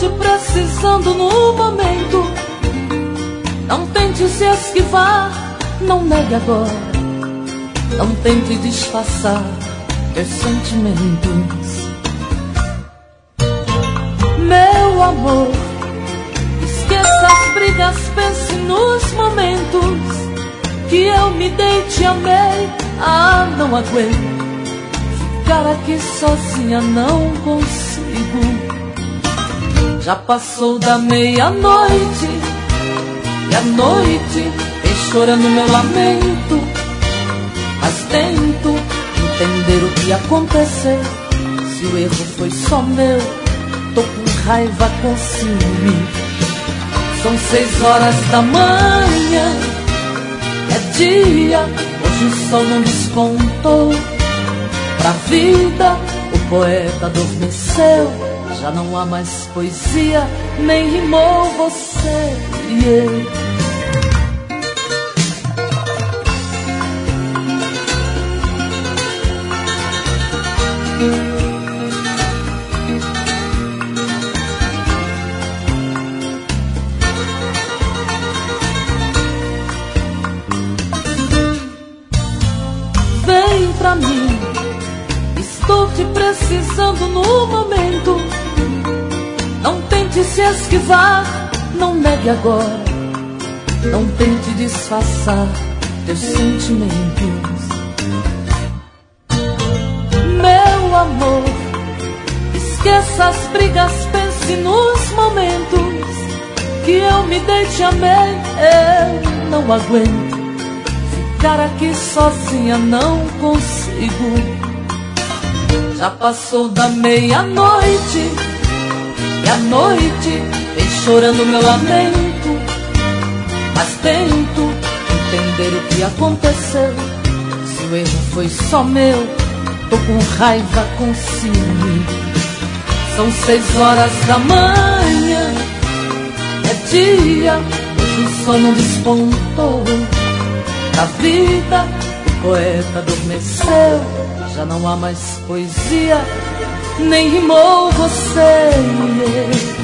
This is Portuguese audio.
te precisando no momento. Não tente se esquivar, não negue agora. Não tente disfarçar teus sentimentos. Meu amor, esqueça as brigas, pense nos momentos que eu me dei, te amei. Ah, não aguento ficar aqui sozinha, não consigo. Já passou da meia-noite e a noite vem chorando meu lamento. Mas tento entender o que aconteceu. Se o erro foi só meu, tô com raiva consigo. São 6 horas da manhã, é dia, hoje o sol não despontou. Pra vida o poeta adormeceu. Já não há mais poesia, nem rimou você e eu. Vem pra mim, estou te precisando no momento. Não tente se esquivar, não negue agora. Não tente disfarçar teus sentimentos. Meu amor, esqueça as brigas, pense nos momentos que eu me dei, te amei. Eu não aguento ficar aqui sozinha, não consigo. Já passou da meia-noite e a noite vem chorando meu lamento. Mas tento entender o que aconteceu. Se o erro foi só meu, tô com raiva consigo. São 6 horas da manhã, é dia, hoje o sol não despontou. Da vida o poeta adormeceu. Já não há mais poesia, nem rimou você e eu.